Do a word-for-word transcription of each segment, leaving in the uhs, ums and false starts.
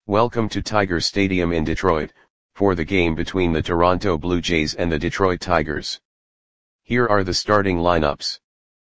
Welcome to Tiger Stadium in Detroit, for the game between the Toronto Blue Jays and the Detroit Tigers. Here are the starting lineups.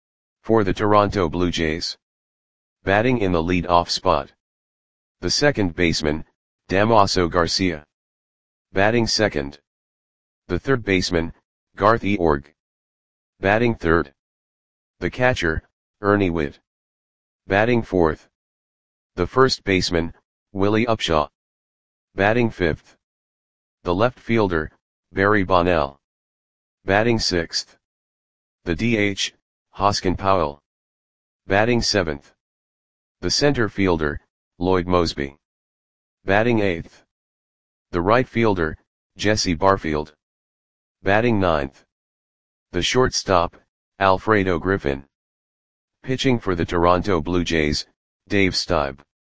For the Toronto Blue Jays. Batting in the lead-off spot. The second baseman, Damaso Garcia. Batting second. The third baseman, Garth Eorg. Batting third. The catcher, Ernie Whitt. Batting fourth. The first baseman, Willie Upshaw. Batting fifth. The left fielder, Barry Bonnell. Batting sixth. The D H, Hoskin Powell. Batting seventh. The center fielder, Lloyd Moseby. Batting eighth. The right fielder, Jesse Barfield. Batting ninth. The shortstop, Alfredo Griffin. Pitching for the Toronto Blue Jays, Dave Stieb.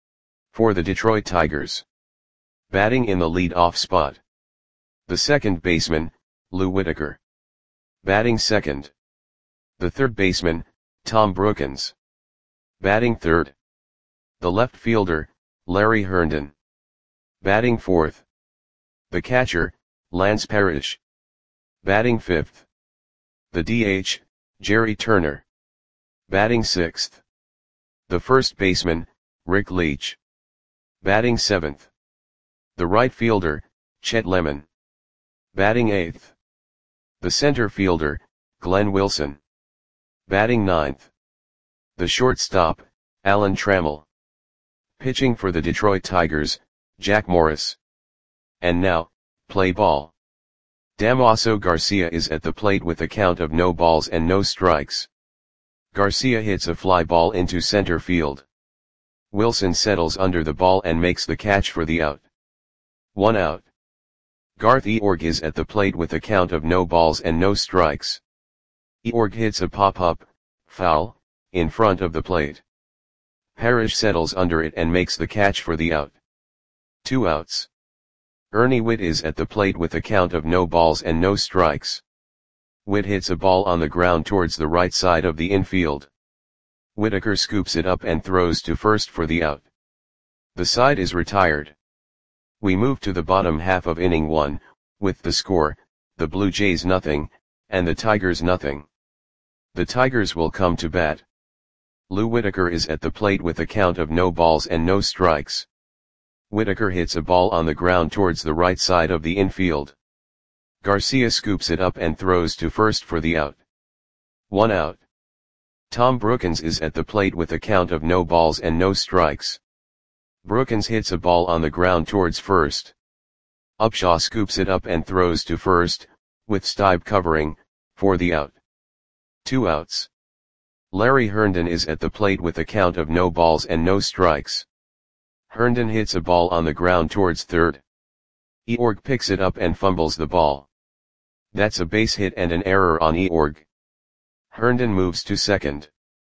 For the Detroit Tigers. Batting in the lead-off spot. The second baseman, Lou Whitaker. Batting second. The third baseman, Tom Brookens. Batting third. The left fielder, Larry Herndon. Batting fourth. The catcher, Lance Parrish. Batting fifth. The D H, Jerry Turner. Batting sixth. The first baseman, Rick Leach. Batting seventh. The right fielder, Chet Lemon. Batting eighth. The center fielder, Glenn Wilson. Batting ninth. The shortstop, Alan Trammell. Pitching for the Detroit Tigers, Jack Morris. And now, play ball. Damaso Garcia is at the plate with a count of no balls and no strikes. Garcia hits a fly ball into center field. Wilson settles under the ball and makes the catch for the out. One out. Garth Eorg is at the plate with a count of no balls and no strikes. Eorg hits a pop-up, foul, in front of the plate. Parrish settles under it and makes the catch for the out. Two outs. Ernie Whitt is at the plate with a count of no balls and no strikes. Whitt hits a ball on the ground towards the right side of the infield. Whitaker scoops it up and throws to first for the out. The side is retired. We move to the bottom half of inning one, with the score, the Blue Jays nothing, and the Tigers nothing. The Tigers will come to bat. Lou Whitaker is at the plate with a count of no balls and no strikes. Whitaker hits a ball on the ground towards the right side of the infield. Garcia scoops it up and throws to first for the out. One out. Tom Brookens is at the plate with a count of no balls and no strikes. Brookens hits a ball on the ground towards first. Upshaw scoops it up and throws to first, with Stieb covering, for the out. Two outs. Larry Herndon is at the plate with a count of no balls and no strikes. Herndon hits a ball on the ground towards third. Eorg picks it up and fumbles the ball. That's a base hit and an error on Eorg. Herndon moves to second.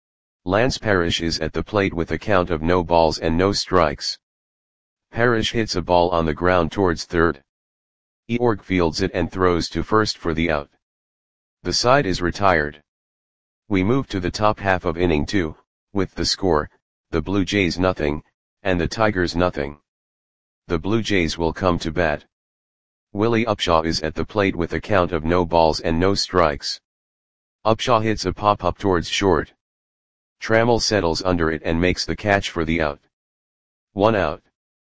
Lance Parrish is at the plate with a count of no balls and no strikes. Parrish hits a ball on the ground towards third. Eorg fields it and throws to first for the out. The side is retired. We move to the top half of inning two, with the score, the Blue Jays nothing, and the Tigers nothing. The Blue Jays will come to bat. Willie Upshaw is at the plate with a count of no balls and no strikes. Upshaw hits a pop-up towards short. Trammell settles under it and makes the catch for the out. One out.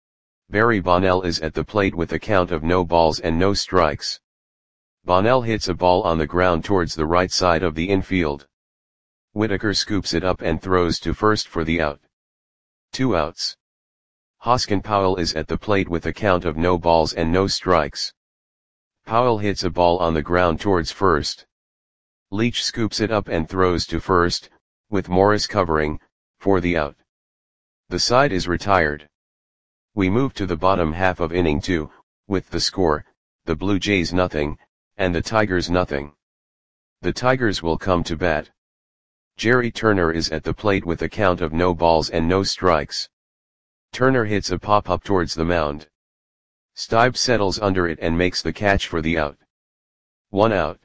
Barry Bonnell is at the plate with a count of no balls and no strikes. Bonnell hits a ball on the ground towards the right side of the infield. Whitaker scoops it up and throws to first for the out. Two outs. Hoskin Powell is at the plate with a count of no balls and no strikes. Powell hits a ball on the ground towards first. Leach scoops it up and throws to first, with Morris covering, for the out. The side is retired. We move to the bottom half of inning two, with the score, the Blue Jays nothing, and the Tigers nothing. The Tigers will come to bat. Jerry Turner is at the plate with a count of no balls and no strikes. Turner hits a pop-up towards the mound. Stieb settles under it and makes the catch for the out. One out.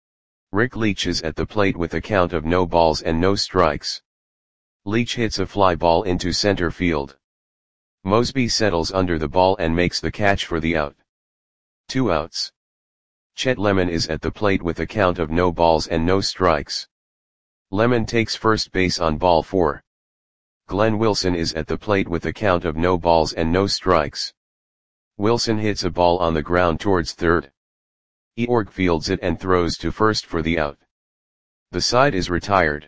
Rick Leach is at the plate with a count of no balls and no strikes. Leach hits a fly ball into center field. Mosby settles under the ball and makes the catch for the out. Two outs. Chet Lemon is at the plate with a count of no balls and no strikes. Lemon takes first base on ball four. Glenn Wilson is at the plate with a count of no balls and no strikes. Wilson hits a ball on the ground towards third. Eorg fields it and throws to first for the out. The side is retired.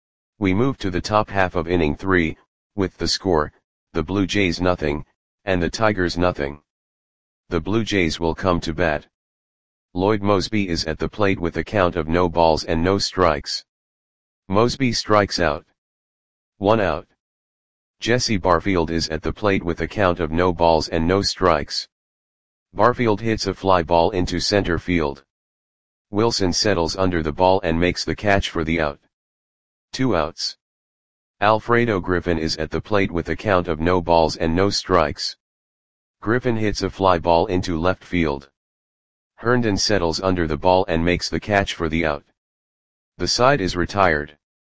We move to the top half of inning three, with the score, the Blue Jays nothing, and the Tigers nothing. The Blue Jays will come to bat. Lloyd Mosby is at the plate with a count of no balls and no strikes. Mosby strikes out. One out. Jesse Barfield is at the plate with a count of no balls and no strikes. Barfield hits a fly ball into center field. Wilson settles under the ball and makes the catch for the out. Two outs. Alfredo Griffin is at the plate with a count of no balls and no strikes. Griffin hits a fly ball into left field. Herndon settles under the ball and makes the catch for the out. The side is retired.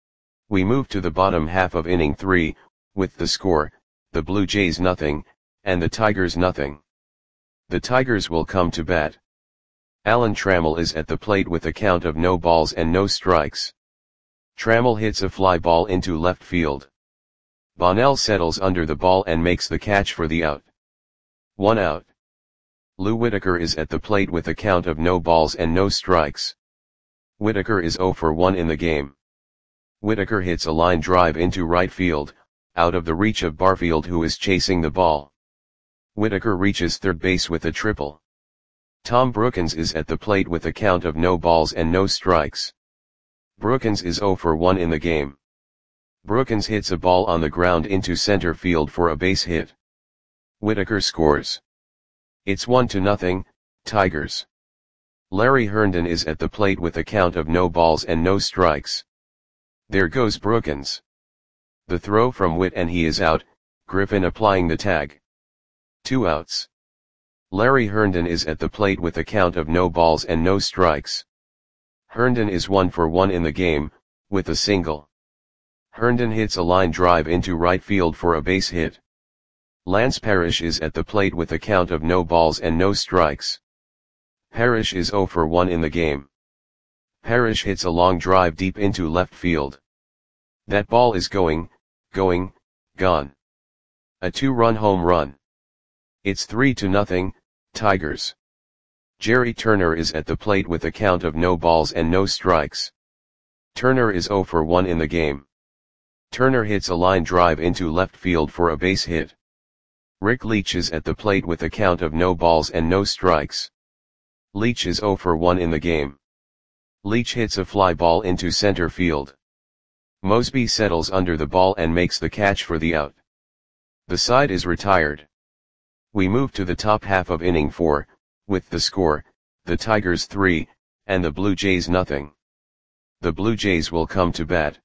We move to the bottom half of inning three, with the score, the Blue Jays nothing, and the Tigers nothing. The Tigers will come to bat. Alan Trammell is at the plate with a count of no balls and no strikes. Trammell hits a fly ball into left field. Bonnell settles under the ball and makes the catch for the out. One out. Lou Whitaker is at the plate with a count of no balls and no strikes. Whitaker is oh for one in the game. Whitaker hits a line drive into right field, out of the reach of Barfield who is chasing the ball. Whitaker reaches third base with a triple. Tom Brookins is at the plate with a count of no balls and no strikes. Brookins is oh for one in the game. Brookins hits a ball on the ground into center field for a base hit. Whitaker scores. It's one to nothing, Tigers. Larry Herndon is at the plate with a count of no balls and no strikes. There goes Brookins. The throw from Witt and he is out, Griffin applying the tag. Two outs. Larry Herndon is at the plate with a count of no balls and no strikes. Herndon is one for one in the game, with a single. Herndon hits a line drive into right field for a base hit. Lance Parrish is at the plate with a count of no balls and no strikes. Parrish is oh for one in the game. Parrish hits a long drive deep into left field. That ball is going, going, gone. A two-run home run. It's three to nothing, Tigers. Jerry Turner is at the plate with a count of no balls and no strikes. Turner is oh for one in the game. Turner hits a line drive into left field for a base hit. Rick Leach is at the plate with a count of no balls and no strikes. Leach is oh for one in the game. Leach hits a fly ball into center field. Mosby settles under the ball and makes the catch for the out. The side is retired. We move to the top half of inning four, with the score, the Tigers three, and the Blue Jays nothing. The Blue Jays will come to bat.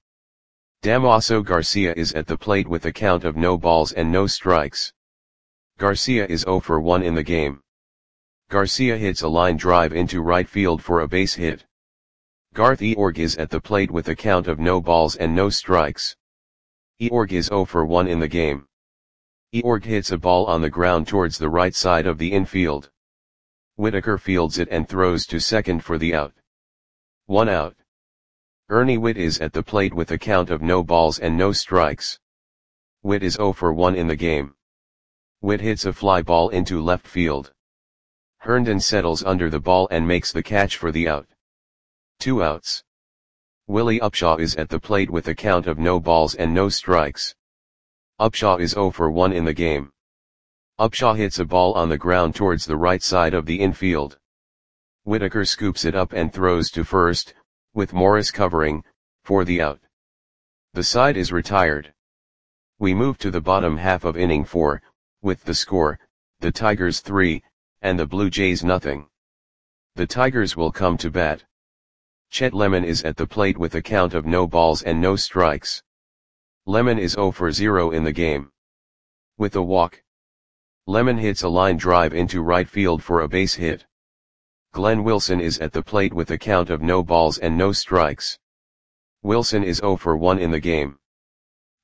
Damaso Garcia is at the plate with a count of no balls and no strikes. Garcia is oh for one in the game. Garcia hits a line drive into right field for a base hit. Garth Eorg is at the plate with a count of no balls and no strikes. Eorg is oh for one in the game. Eorg hits a ball on the ground towards the right side of the infield. Whitaker fields it and throws to second for the out. One out. Ernie Witt is at the plate with a count of no balls and no strikes. Witt is oh for one in the game. Witt hits a fly ball into left field. Herndon settles under the ball and makes the catch for the out. Two outs. Willie Upshaw is at the plate with a count of no balls and no strikes. Upshaw is oh for one in the game. Upshaw hits a ball on the ground towards the right side of the infield. Whitaker scoops it up and throws to first, with Morris covering, for the out. The side is retired. We move to the bottom half of inning four, with the score, the Tigers three, and the Blue Jays nothing. The Tigers will come to bat. Chet Lemon is at the plate with a count of no balls and no strikes. Lemon is oh for zero in the game. With a walk. Lemon hits a line drive into right field for a base hit. Glenn Wilson is at the plate with a count of no balls and no strikes. Wilson is oh for one in the game.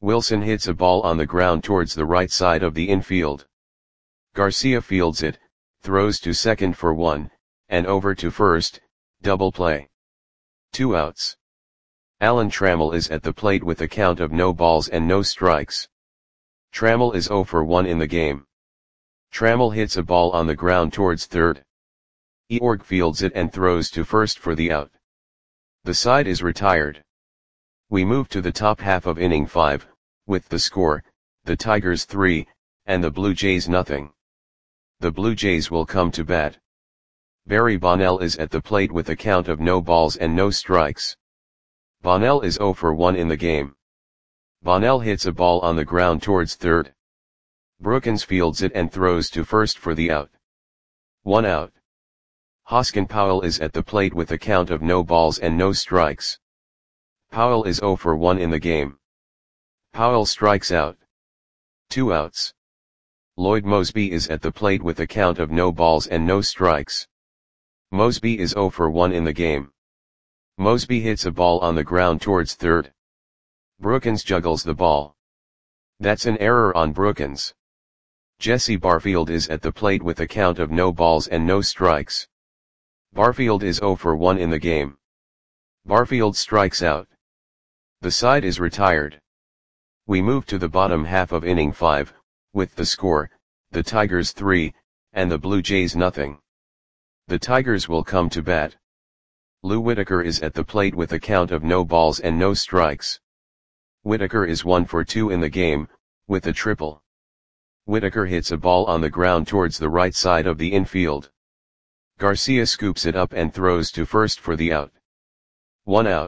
Wilson hits a ball on the ground towards the right side of the infield. Garcia fields it, throws to second for one, and over to first, double play. Two outs. Alan Trammell is at the plate with a count of no balls and no strikes. Trammell is oh for one in the game. Trammell hits a ball on the ground towards third. Eorg fields it and throws to first for the out. The side is retired. We move to the top half of inning five, with the score, the Tigers three, and the Blue Jays nothing. The Blue Jays will come to bat. Barry Bonnell is at the plate with a count of no balls and no strikes. Bonnell is oh for one in the game. Bonnell hits a ball on the ground towards third. Brookins fields it and throws to first for the out. One out. Hoskin Powell is at the plate with a count of no balls and no strikes. Powell is oh for one in the game. Powell strikes out. Two outs. Lloyd Moseby is at the plate with a count of no balls and no strikes. Moseby is oh for one in the game. Moseby hits a ball on the ground towards third. Brookins juggles the ball. That's an error on Brookins. Jesse Barfield is at the plate with a count of no balls and no strikes. Barfield is oh for one in the game. Barfield strikes out. The side is retired. We move to the bottom half of inning five, with the score, the Tigers three, and the Blue Jays nothing. The Tigers will come to bat. Lou Whitaker is at the plate with a count of no balls and no strikes. Whitaker is one for two in the game, with a triple. Whitaker hits a ball on the ground towards the right side of the infield. Garcia scoops it up and throws to first for the out. One out.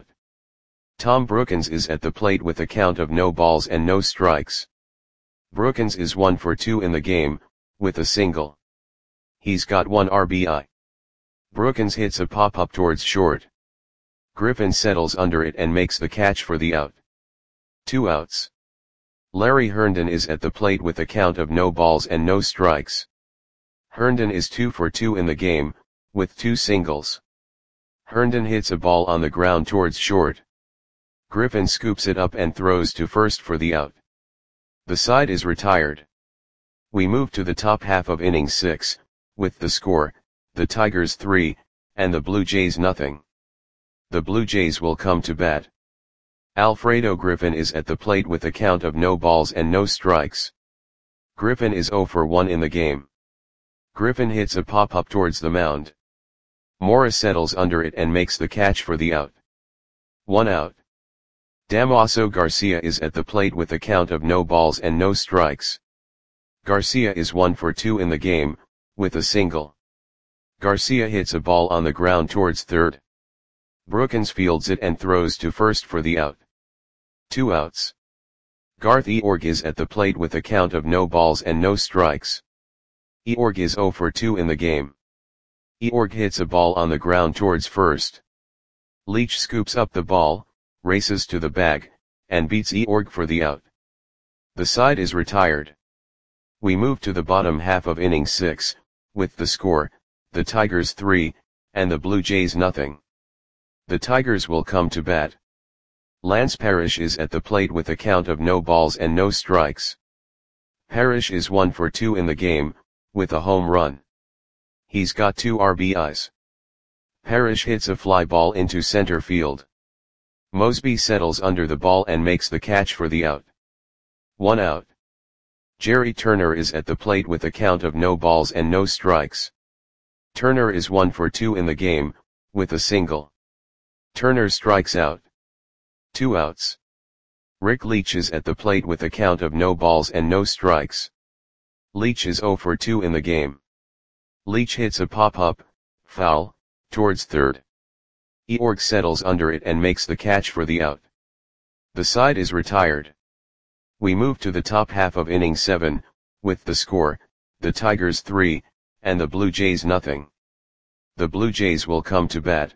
Tom Brookins is at the plate with a count of no balls and no strikes. Brookins is one for two in the game, with a single. He's got one R B I. Brookins hits a pop-up towards short. Griffin settles under it and makes the catch for the out. Two outs. Larry Herndon is at the plate with a count of no balls and no strikes. Herndon is two for two in the game, with two singles. Herndon hits a ball on the ground towards short. Griffin scoops it up and throws to first for the out. The side is retired. We move to the top half of inning six, with the score, the Tigers three, and the Blue Jays nothing. The Blue Jays will come to bat. Alfredo Griffin is at the plate with a count of no balls and no strikes. Griffin is oh for one in the game. Griffin hits a pop-up towards the mound. Morris settles under it and makes the catch for the out. One out. Damaso Garcia is at the plate with a count of no balls and no strikes. Garcia is one for two in the game, with a single. Garcia hits a ball on the ground towards third. Brookins fields it and throws to first for the out. Two outs. Garth Eorg is at the plate with a count of no balls and no strikes. Eorg is oh for two in the game. Eorg hits a ball on the ground towards first. Leach scoops up the ball, races to the bag, and beats Eorg for the out. The side is retired. We move to the bottom half of inning six, with the score, the Tigers three, and the Blue Jays nothing. The Tigers will come to bat. Lance Parrish is at the plate with a count of no balls and no strikes. Parrish is one for two in the game, with a home run. He's got two R B Is. Parrish hits a fly ball into center field. Moseby settles under the ball and makes the catch for the out. One out. Jerry Turner is at the plate with a count of no balls and no strikes. Turner is one for two in the game, with a single. Turner strikes out. Two outs. Rick Leach is at the plate with a count of no balls and no strikes. Leach is oh for two in the game. Leach hits a pop-up, foul, towards third. Eorg settles under it and makes the catch for the out. The side is retired. We move to the top half of inning seven, with the score, the Tigers three, and the Blue Jays nothing. The Blue Jays will come to bat.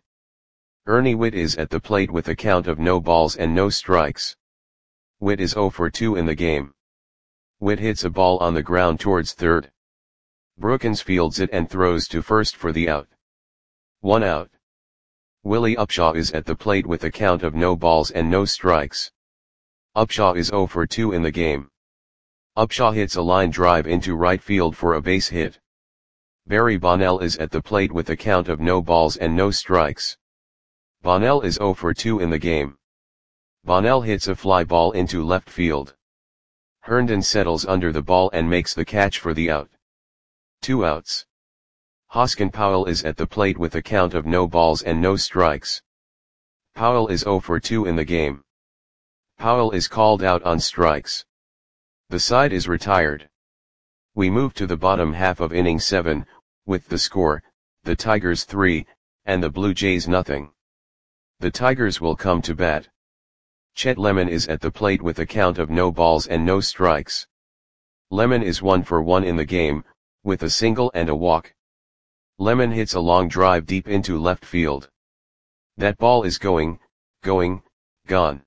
Ernie Whitt is at the plate with a count of no balls and no strikes. Whitt is oh for two in the game. Whitt hits a ball on the ground towards third. Brookins fields it and throws to first for the out. One out. Willie Upshaw is at the plate with a count of no balls and no strikes. Upshaw is zero for two in the game. Upshaw hits a line drive into right field for a base hit. Barry Bonnell is at the plate with a count of no balls and no strikes. Bonnell is zero for two in the game. Bonnell hits a fly ball into left field. Herndon settles under the ball and makes the catch for the out. Two outs. Hoskin Powell is at the plate with a count of no balls and no strikes. Powell is zero for two in the game. Powell is called out on strikes. The side is retired. We move to the bottom half of inning seven, with the score, the Tigers three, and the Blue Jays nothing. The Tigers will come to bat. Chet Lemon is at the plate with a count of no balls and no strikes. Lemon is one for one in the game, with a single and a walk. Lemon hits a long drive deep into left field. That ball is going, going, gone.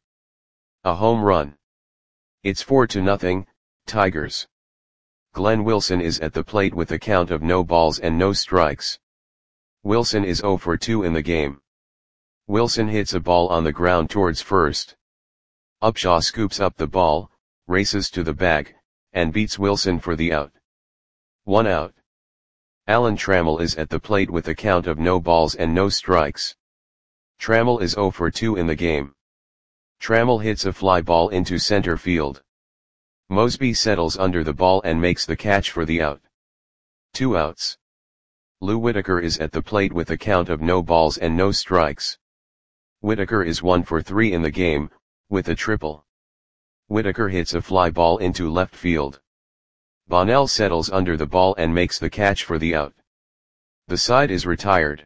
A home run. It's four to nothing, Tigers. Glenn Wilson is at the plate with a count of no balls and no strikes. Wilson is zero for two in the game. Wilson hits a ball on the ground towards first. Upshaw scoops up the ball, races to the bag, and beats Wilson for the out. One out. Alan Trammell is at the plate with a count of no balls and no strikes. Trammell is zero for two in the game. Trammell hits a fly ball into center field. Mosby settles under the ball and makes the catch for the out. Two outs. Lou Whitaker is at the plate with a count of no balls and no strikes. Whitaker is one for three in the game, with a triple. Whitaker hits a fly ball into left field. Bonnell settles under the ball and makes the catch for the out. The side is retired.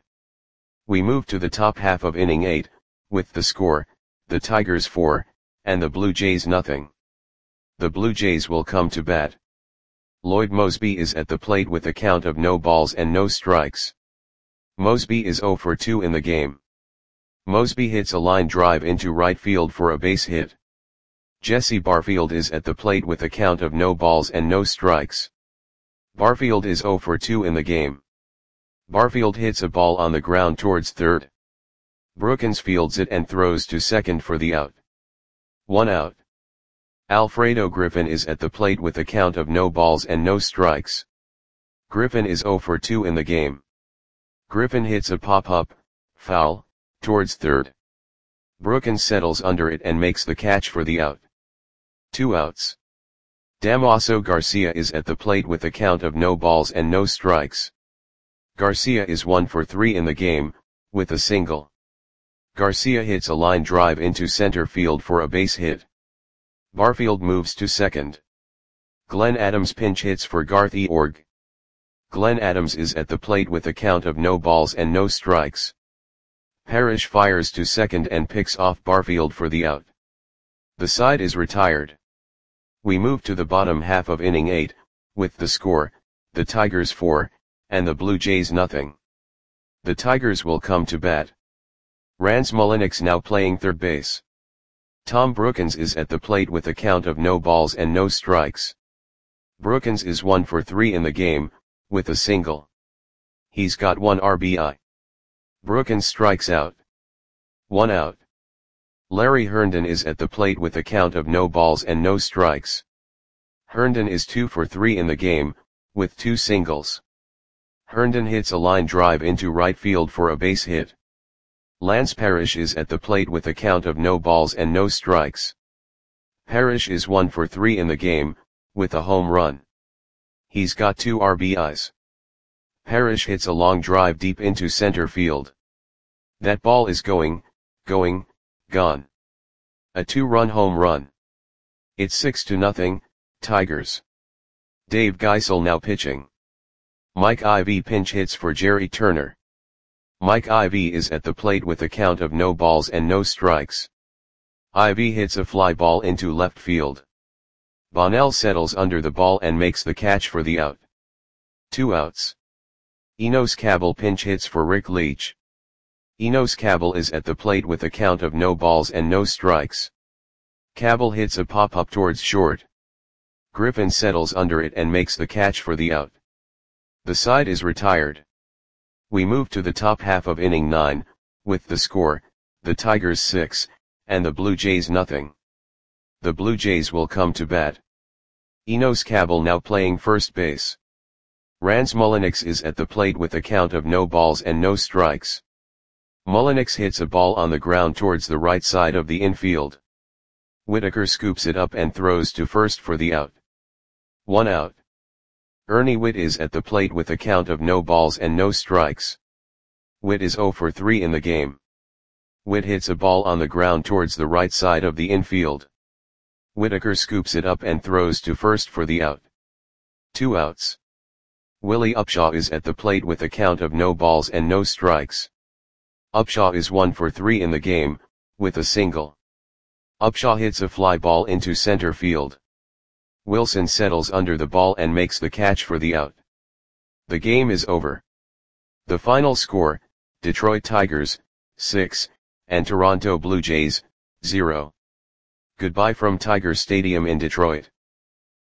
We move to the top half of inning eight, with the score, the Tigers four, and the Blue Jays nothing. The Blue Jays will come to bat. Lloyd Mosby is at the plate with a count of no balls and no strikes. Mosby is zero for two in the game. Mosby hits a line drive into right field for a base hit. Jesse Barfield is at the plate with a count of no balls and no strikes. Barfield is zero for two in the game. Barfield hits a ball on the ground towards third. Brookins fields it and throws to second for the out. One out. Alfredo Griffin is at the plate with a count of no balls and no strikes. Griffin is zero for two in the game. Griffin hits a pop-up, foul, towards third. Brookins settles under it and makes the catch for the out. Two outs. Damaso Garcia is at the plate with a count of no balls and no strikes. Garcia is one for three in the game, with a single. Garcia hits a line drive into center field for a base hit. Barfield moves to second. Glenn Adams pinch hits for Garth Eorg. Glenn Adams is at the plate with a count of no balls and no strikes. Parrish fires to second and picks off Barfield for the out. The side is retired. We move to the bottom half of inning eight, with the score, the Tigers four, and the Blue Jays nothing. The Tigers will come to bat. Rance Mulliniks now playing third base. Tom Brookins is at the plate with a count of no balls and no strikes. Brookins is one for three in the game, with a single. He's got one R B I. Brookins strikes out. One out. Larry Herndon is at the plate with a count of no balls and no strikes. Herndon is two for three in the game, with two singles. Herndon hits a line drive into right field for a base hit. Lance Parrish is at the plate with a count of no balls and no strikes. Parrish is one for three in the game, with a home run. He's got two R B Is. Parrish hits a long drive deep into center field. That ball is going, going, gone. A two-run home run. It's six to nothing, Tigers. Dave Geisel now pitching. Mike Ivy pinch hits for Jerry Turner. Mike Ivy is at the plate with a count of no balls and no strikes. Ivy hits a fly ball into left field. Bonnell settles under the ball and makes the catch for the out. Two outs. Enos Cabell pinch hits for Rick Leach. Enos Cabell is at the plate with a count of no balls and no strikes. Cabell hits a pop-up towards short. Griffin settles under it and makes the catch for the out. The side is retired. We move to the top half of inning nine, with the score, the Tigers six, and the Blue Jays nothing. the Blue Jays will come to bat. Enos Cabell now playing first base. Rans Mulliniks is at the plate with a count of no balls and no strikes. Mulliniks hits a ball on the ground towards the right side of the infield. Whitaker scoops it up and throws to first for the out. One out. Ernie Whitt is at the plate with a count of no balls and no strikes. Whitt is zero for three in the game. Whitt hits a ball on the ground towards the right side of the infield. Whitaker scoops it up and throws to first for the out. Two outs. Willie Upshaw is at the plate with a count of no balls and no strikes. Upshaw is one for three in the game, with a single. Upshaw hits a fly ball into center field. Wilson settles under the ball and makes the catch for the out. The game is over. The final score, Detroit Tigers, six, and Toronto Blue Jays, zero. Goodbye from Tiger Stadium in Detroit.